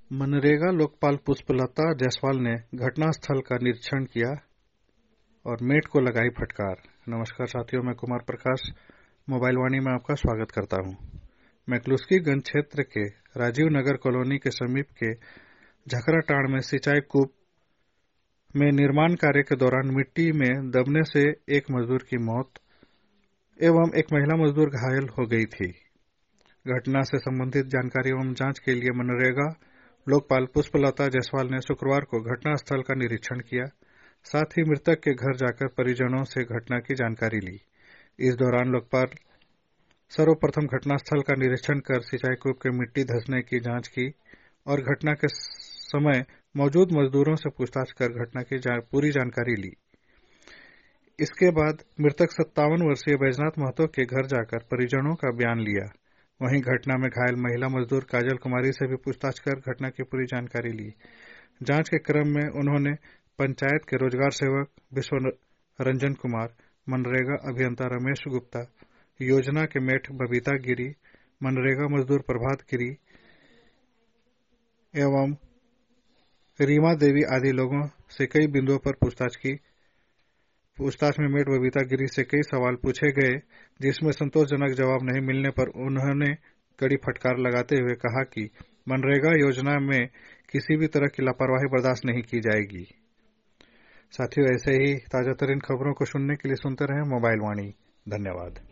मनरेगा लोकपाल पुष्पलता जायसवाल ने घटनास्थल का निरीक्षण किया और मेट को लगाई फटकार। नमस्कार साथियों, मैं कुमार प्रकाश मोबाइल वाणी में आपका स्वागत करता हूं। मैक्लुस्कीगंज क्षेत्र के राजीव नगर कॉलोनी के समीप के झकराटांड़ में सिंचाई कूप में निर्माण कार्य के दौरान मिट्टी में दबने से एक मजदूर की मौत एवं एक महिला मजदूर घायल हो गई थी। घटना से संबंधित जानकारी एवं जांच के लिए मनरेगा लोकपाल पुष्पलता जायसवाल ने शुक्रवार को घटनास्थल का निरीक्षण किया। साथ ही मृतक के घर जाकर परिजनों से घटना की जानकारी ली। इस दौरान लोकपाल सर्वप्रथम घटनास्थल का निरीक्षण कर सिंचाई कूप के मिट्टी धंसने की जांच की और घटना के समय मौजूद मजदूरों से पूछताछ कर घटना की पूरी जानकारी ली। इसके बाद मृतक 57 वर्षीय बैजनाथ महतो के घर जाकर परिजनों का बयान लिया। वहीं घटना में घायल महिला मजदूर काजल कुमारी से भी पूछताछ कर घटना की पूरी जानकारी ली। जांच के क्रम में उन्होंने पंचायत के रोजगार सेवक विश्व रंजन कुमार, मनरेगा अभियंता रमेश गुप्ता, योजना के मेट बबीता गिरी, मनरेगा मजदूर प्रभात गिरी एवं रीमा देवी आदि लोगों से कई बिंदुओं पर पूछताछ की। पूछताछ में मेट बबीता गिरी से कई सवाल पूछे गए, जिसमें संतोषजनक जवाब नहीं मिलने पर उन्होंने कड़ी फटकार लगाते हुए कहा कि मनरेगा योजना में किसी भी तरह की लापरवाही बर्दाश्त नहीं की जाएगी। साथियों, ऐसे ही ताजा तरीन खबरों को सुनने के लिए सुनते रहें मोबाइल वाणी। धन्यवाद।